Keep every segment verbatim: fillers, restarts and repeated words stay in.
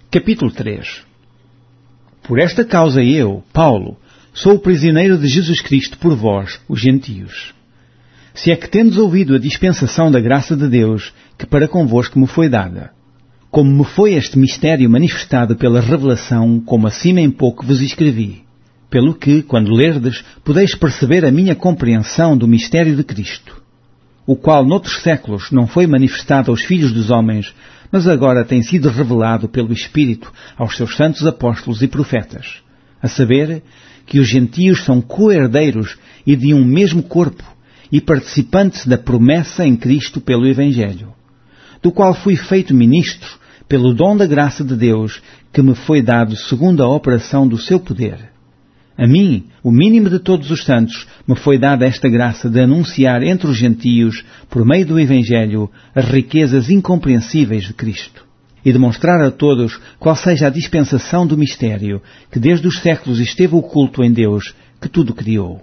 Capítulo três. Por esta causa eu, Paulo, sou o prisioneiro de Jesus Cristo por vós, os gentios. Se é que tendes ouvido a dispensação da graça de Deus, que para convosco me foi dada. Como me foi este mistério manifestado pela revelação, como acima em pouco vos escrevi. Pelo que, quando lerdes, podeis perceber a minha compreensão do mistério de Cristo, o qual noutros séculos não foi manifestado aos filhos dos homens, mas agora tem sido revelado pelo Espírito aos seus santos apóstolos e profetas, a saber, que os gentios são co-herdeiros e de um mesmo corpo, e participantes da promessa em Cristo pelo Evangelho, do qual fui feito ministro pelo dom da graça de Deus, que me foi dado segundo a operação do seu poder. A mim, o mínimo de todos os santos, me foi dada esta graça de anunciar entre os gentios, por meio do Evangelho, as riquezas incompreensíveis de Cristo, e demonstrar a todos qual seja a dispensação do mistério, que desde os séculos esteve oculto em Deus, que tudo criou.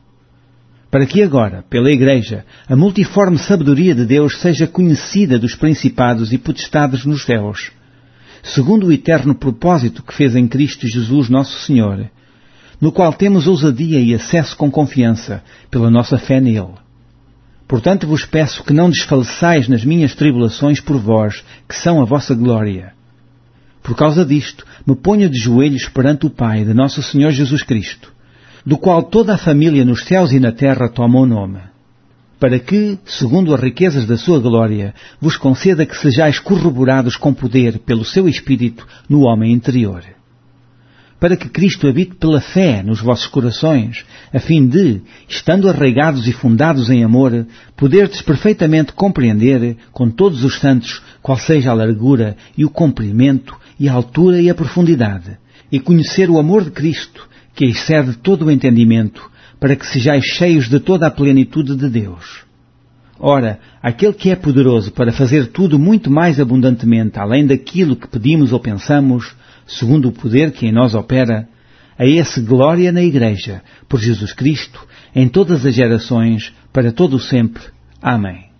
Para que agora, pela Igreja, a multiforme sabedoria de Deus seja conhecida dos principados e potestades nos céus, segundo o eterno propósito que fez em Cristo Jesus nosso Senhor, no qual temos ousadia e acesso com confiança, pela nossa fé nele. Portanto vos peço que não desfaleçais nas minhas tribulações por vós, que são a vossa glória. Por causa disto, me ponho de joelhos perante o Pai de nosso Senhor Jesus Cristo, do qual toda a família nos céus e na terra toma o nome, para que, segundo as riquezas da sua glória, vos conceda que sejais corroborados com poder pelo seu Espírito no homem interior, para que Cristo habite pela fé nos vossos corações, a fim de, estando arraigados e fundados em amor, poderdes perfeitamente compreender, com todos os santos, qual seja a largura e o comprimento e a altura e a profundidade, e conhecer o amor de Cristo, que excede todo o entendimento, para que sejais cheios de toda a plenitude de Deus. Ora, aquele que é poderoso para fazer tudo muito mais abundantemente, além daquilo que pedimos ou pensamos, segundo o poder que em nós opera, a esse glória na Igreja, por Jesus Cristo, em todas as gerações, para todo o sempre. Amém.